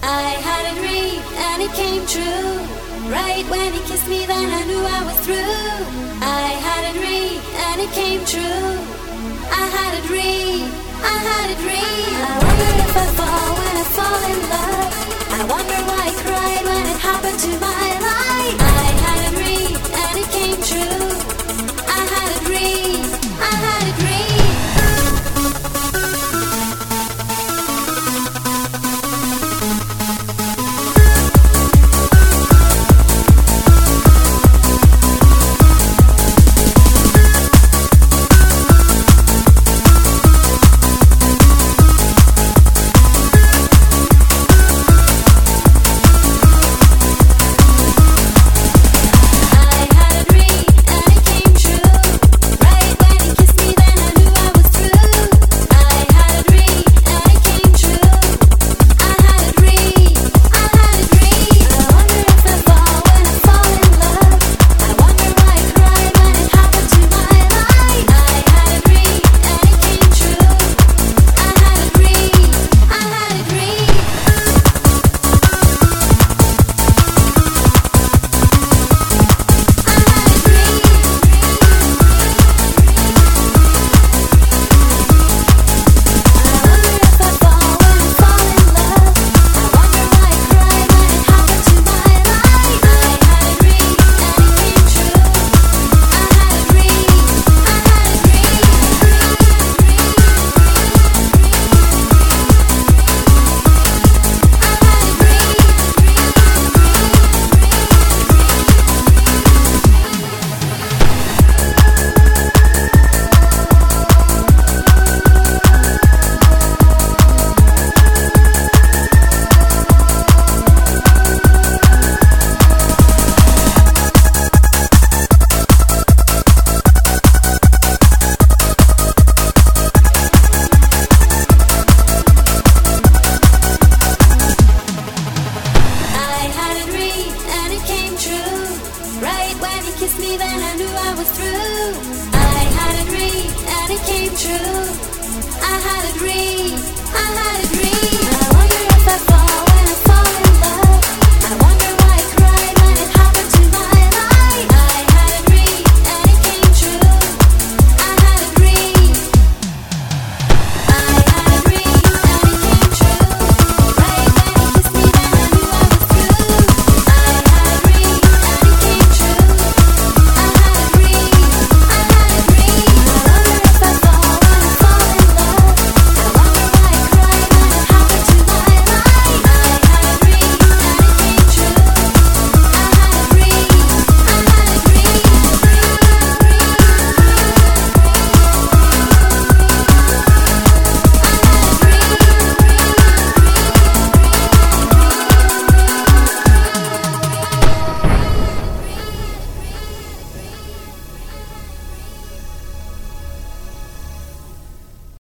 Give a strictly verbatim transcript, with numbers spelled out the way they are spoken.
I had a dream and it came true. Right when he kissed me, then I knew I was through. I had a dream and it came true. I had a dream, I had a dream. I wonder if I fall when I fall in love. I wonder why